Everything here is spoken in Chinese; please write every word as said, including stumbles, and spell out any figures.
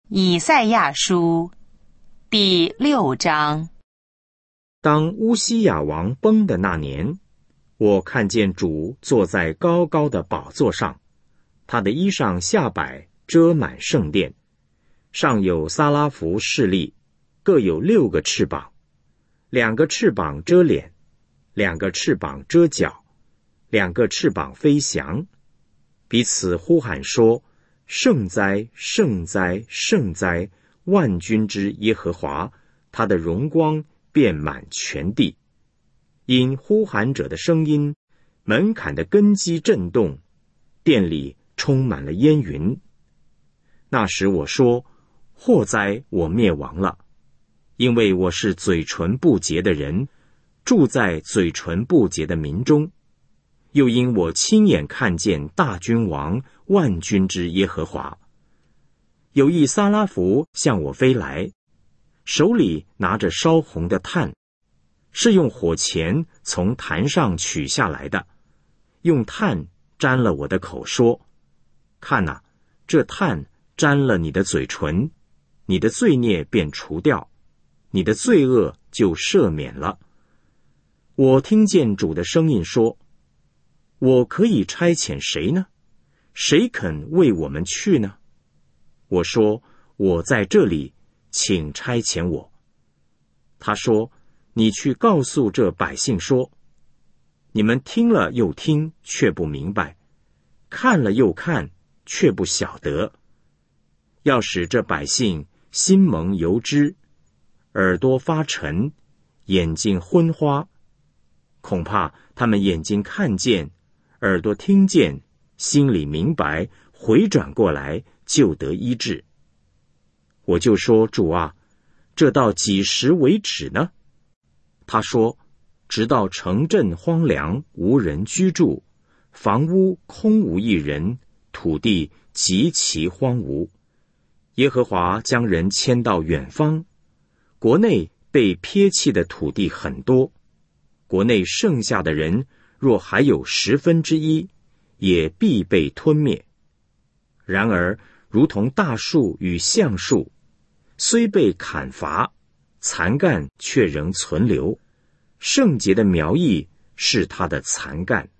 以赛亚书第六章。 当乌西雅王崩的那年，我看见主坐在高高的宝座上，他的衣裳下摆遮满圣殿，上有撒拉弗侍立，各有六个翅膀，两个翅膀遮脸，两个翅膀遮脚，两个翅膀飞翔，彼此呼喊说：圣哉，圣哉，圣哉，万军之耶和华，他的荣光遍满全地。因呼喊者的声音，门槛的根基震动，殿里充满了烟云。那时我说：祸哉，我灭亡了，因为我是嘴唇不洁的人，住在嘴唇不洁的民中。又因我亲眼看见大君王万军之耶和华。有一撒拉弗向我飞来，手里拿着烧红的炭，是用火钳从坛上取下来的，用炭沾了我的口，说：看哪，这炭沾了你的嘴唇，你的罪孽便除掉，你的罪恶就赦免了。我听见主的声音说：我可以差遣谁呢？谁肯为我们去呢？我说：我在这里，请差遣我。他说：你去告诉这百姓说，你们听了又听，却不明白；看了又看，却不晓得。要使这百姓心蒙油脂，耳朵发沉，眼睛昏花，恐怕他们眼睛看见，耳朵听见，心里明白，回转过来，就得医治。我就说：主啊，这到几时为止呢？他说：直到城镇荒凉，无人居住，房屋空无一人，土地极其荒芜。耶和华将人迁到远方，国内被撇弃的土地很多，国内剩下的人若还有十分之一，也必被吞灭。然而如同大树与橡树，虽被砍伐，残干却仍存留，圣洁的苗裔是它的残干。